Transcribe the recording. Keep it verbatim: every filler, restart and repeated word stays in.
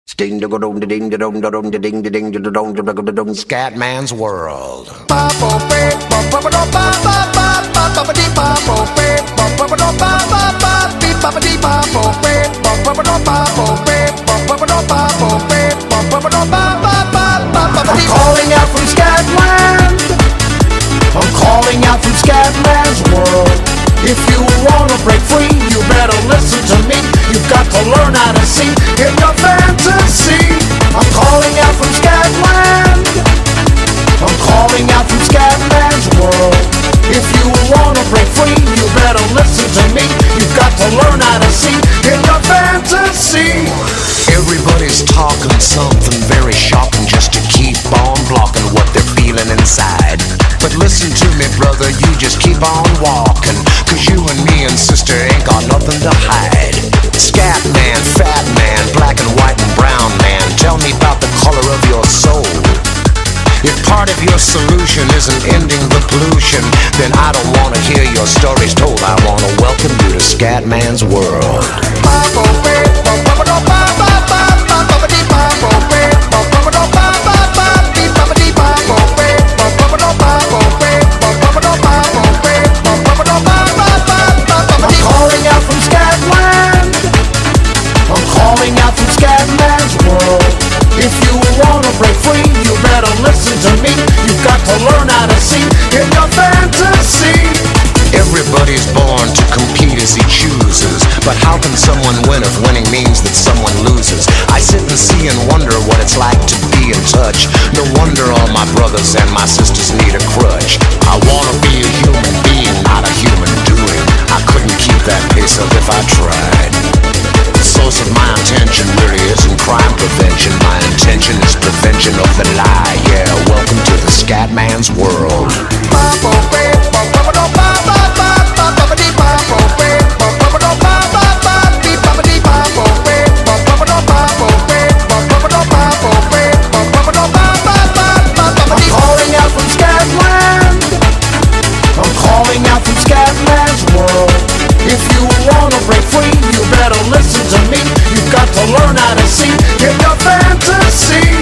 Scatman's World. I'm calling out from Scatland. I'm calling out from Scatman's World. If you wanna break free, you better listen to me. You've got to learn how to see in your fantasy. I'm calling out from Scatland. I'm calling out from Scatman's World. If you wanna break free, you better listen to me. You've got to learn how to see in your fantasy. Everybody's talking something very shocking just to keep on blocking what they're feeling inside. But listen to me, brother, you just keep on walking, cause you and me and sister ain't got nothing to hide. Scat man, fat man, black and white and brown man, tell me about the color of your soul. If part of your solution isn't ending the pollution, then I don't want to hear your stories told. I want to welcome you to Scatman's World. I'm calling out from Scatland. I'm calling out from Scatman's World. If you wanna break free, you better listen to me. You've got to learn how to see in your fantasy. Everybody's born to compete as he chooses, but how can someone win if winning means that someone loses? I sit and see and wonder what it's like to be in touch. No wonder all my brothers and my sisters need a crutch. I wanna be a human being, not a human doing. I couldn't keep that pace up if I tried. The source of my attention really isn't crime prevention. My intention is prevention of the lie. Yeah, welcome to the Scatman's World. I'm calling out from Scatland. I'm calling out from Scatman's World. If you wanna break free, you better listen to me. You've got to learn how to see in your fantasy.